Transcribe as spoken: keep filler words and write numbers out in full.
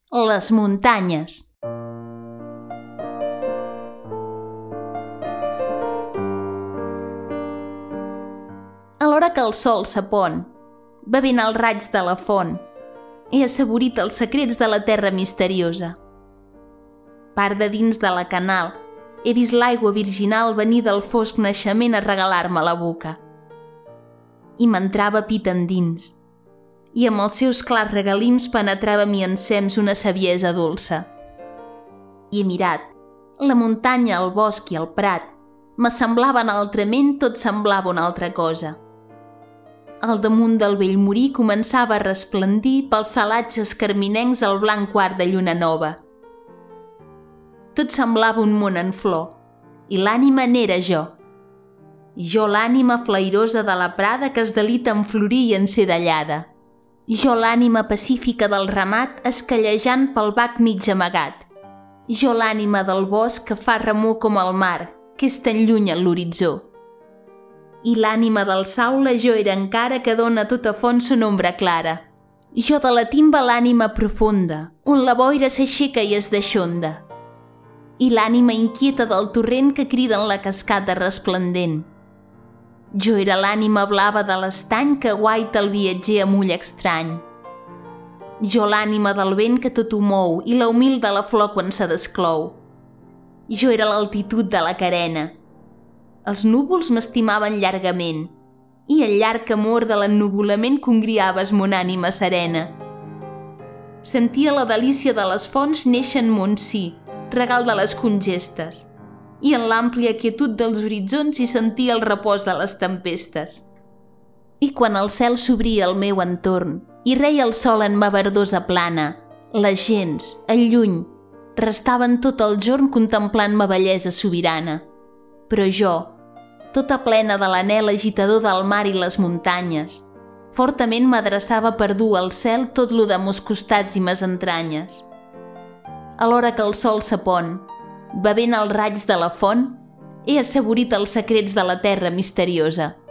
Les muntanyes. Alhora que el sol s'apon, bevent els raigs de la font, he assaborit els secrets de la terra misteriosa. Part de dins de la canal, he vist l'aigua virginal venir del fosc naixement a regalar-me la boca. I m'entrava pit endins, i amb els seus clars regalims penetrava mi ensems una saviesa dolça. I he mirat, la muntanya, el bosc i el prat, m'assemblaven altrament, tot semblava una altra cosa. Al damunt del vell morí començava a resplendir pels salatges carminencs el blanc quart de lluna nova. Tot semblava un món en flor, i l'ànima n'era jo. Jo l'ànima flairosa de la prada que es delita en florir i en ser dallada. Jo l'ànima pacífica del ramat escallejant pel bac mig amagat. Jo l'ànima del bosc que fa remor com el mar, que és tan lluny a l'horitzó. I l'ànima del saule jo era encara que dona a tota font son ombra clara. Jo de la timba l'ànima profunda, on la boira s'aixeca i es deixonda. I l'ànima inquieta del torrent que crida en la cascada resplendent. Jo era l'ànima blava de l'estany que guaita el viatger amb ull estrany. Jo l'ànima del vent que tot ho mou i la humil de la flor quan se desclou. Jo era l'altitud de la carena. Els núvols m'estimaven llargament i el llarg amor de l'ennuvolament congriaves mon ànima serena. Sentia la delícia de les fonts néixer en mon si, regal de les congestes, i en l'àmplia quietud dels horitzons hi sentia el repòs de les tempestes. I quan el cel s'obria al meu entorn i reia el sol en ma verdosa plana, les gents, el lluny, restaven tot el jorn contemplant ma bellesa sobirana. Però jo, tota plena de l'anhel agitador del mar i les muntanyes, fortament m'adreçava per dur al cel tot lo de mos costats i mes entranyes. Alhora que el sol s'apon, bevent els raigs de la font, he assaborit els secrets de la terra misteriosa.